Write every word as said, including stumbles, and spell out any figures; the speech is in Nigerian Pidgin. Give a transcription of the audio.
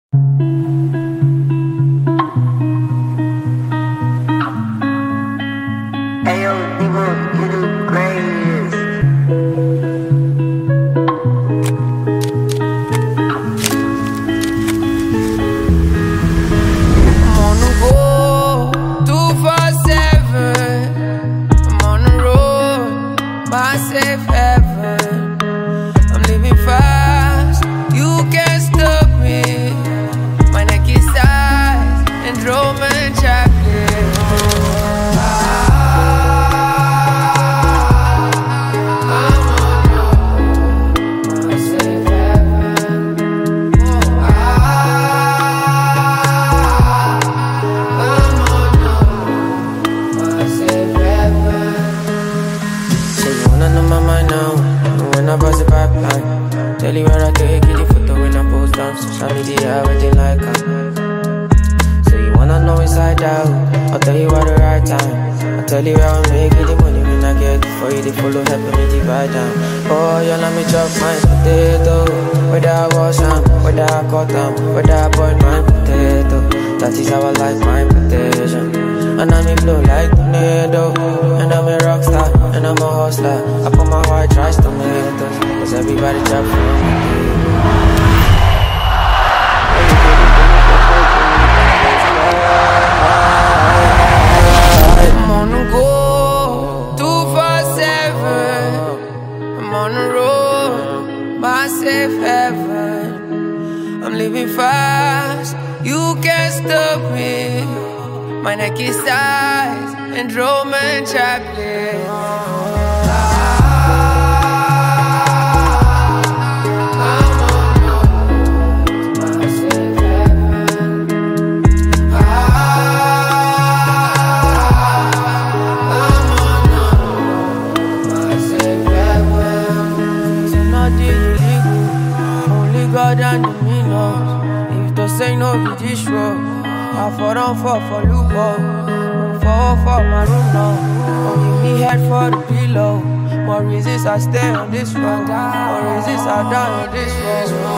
Ayo, Divo, you the greatest. I'm on the go, two four seven. I'm on the road, my safe heaven. I'm living fast, you can't stop me. My neck is size and Roman chocolate. When I bust the pipeline, tell you where I take it, the photo when I post on social media, everything like that. So you wanna know inside out, I'll tell you at the right time. I'll tell you how I make it, the money when I get it for you, the follow helping me divide down. Oh, you let me chop my potato, whether I wash them, whether I cut them, whether I boil my potato. That is how I like my potato. And I'm in blue like tornado. And I'm a rock star, and I'm a hustler. I put my white rice tomatoes, cause everybody chop from me. I'm on the go, two four seven. I'm on the road, my safe heaven. I'm living fast, you can't stop me. My neck is size and Roman chocolate. God and me knows. If the say no be this road, I fall down for for loophole. Fall for my room now. Don't give me head for the pillow. More reasons I stay on this road. More reasons I die on this road.